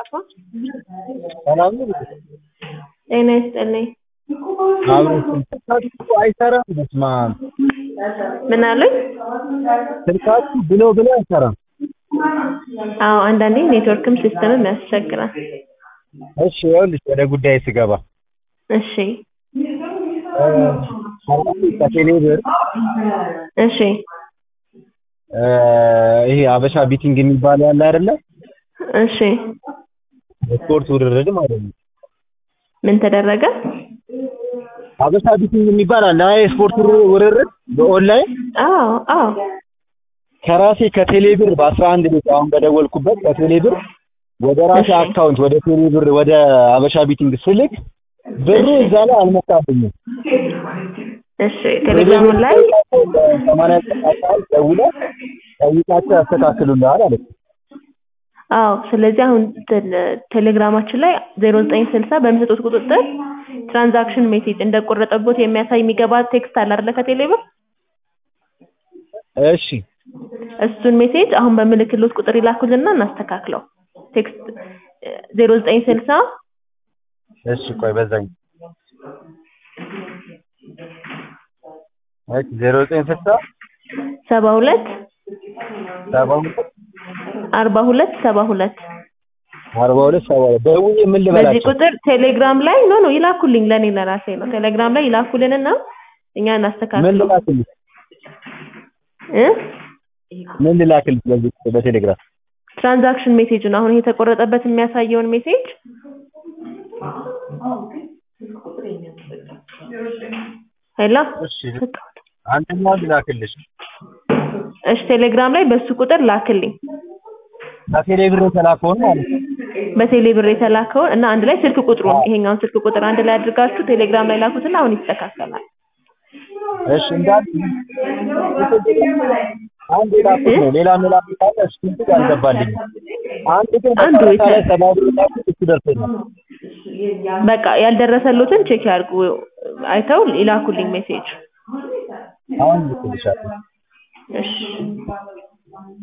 ሰላም ነው። ጤና ይስጥልኝ። ስልካችሁ አይሰራም። በስመ አብ ምን አሉኝ? ስልካችሁ ብሎ አይሰራም። አዎ አንዳንዴ ኔትወርክም ሲስተምም ያስቸግራል። እሺ ይኸውልሽ ወደ ጉዳይ ስገባ እሺ ከቴሌ ብር እሺ ይሄ አበሻ ቢቲንግ የሚባል ያለ አይደለ? እሺ ስፖርት ውድድር ማለት ነው። ምን ተደረገ? አበሻ ቢቲንግ የሚባል አለ። አይ ስፖርት ውድድር በኦንላይን አዎ ከራሴ ከቴሌ ብር በ11 ደቂቃ አሁን በደወልኩበት ከቴሌ ብር ወደ ራሴ አካውንት ወደ ቴሌ ብር ወደ አበሻ ቢቲንግ ስልክ ብሩ እዛ ላይ አልመጣብኝም። እሺ ቴሌግራም ላይ 80 ደውለህ ጠይቃቸው ያስተካክሉልሃል አለች። አዎ ስለዚህ አሁን ቴሌግራማችን ላይ 0960 በሚሰጡት ቁጥጥር ትራንዛክሽን ሜሴጅ እንደቆረጠቦት የሚያሳይ የሚገባ ቴክስት አለ አይደለ ከቴሌ ብር? እሺ እሱን ሜሴጅ አሁን በምልክሎት ቁጥር ይላኩልና እናስተካክለው። ቴክስት 0960 እሺ ቆይ በዛኝ 0960 72 ደውዬ ምን ልበላቸው? በዚህ ቁጥር ቴሌግራም ላይ ኖ ይላኩልኝ። ለኔ ለራሴ ነው። ቴሌግራም ላይ ይላኩልንና እኛ እናስተካክለው። ምን ልላክልኝ? ምን ልላክልኝ በዚህ በቴሌግራም? ትራንዛክሽን ሜሴጁን አሁን የተቆረጠበት የሚያሳየውን ሜሴጅ ሄሎ እሺ አንተኛው ልላክልሽ? እሺ ቴሌግራም ላይ በሱ ቁጥር ላክልኝ። በቴሌ ብር የተላከውን ማለት ነው። በቴሌ ብር የተላከውን እና አንድ ላይ ስልክ ቁጥሩን ይሄኛውን ስልክ ቁጥር አንድ ላይ አድርጋችሁ ቴሌግራም ላይ ላኩትና አሁን ይስተካከላል። እሺ እንዳል አንድ ላኩት ነው ሌላ ካለ እሱ አልገባልኝ። አንዱ ላይ ሰባብር እሱ ደርሶኛል። በቃ ያልደረሰሉትን ቼክ ያድርጉ አይተው ይላኩልኝ ሜሴጅ። አሁን ልክልሻለሁ። እሺ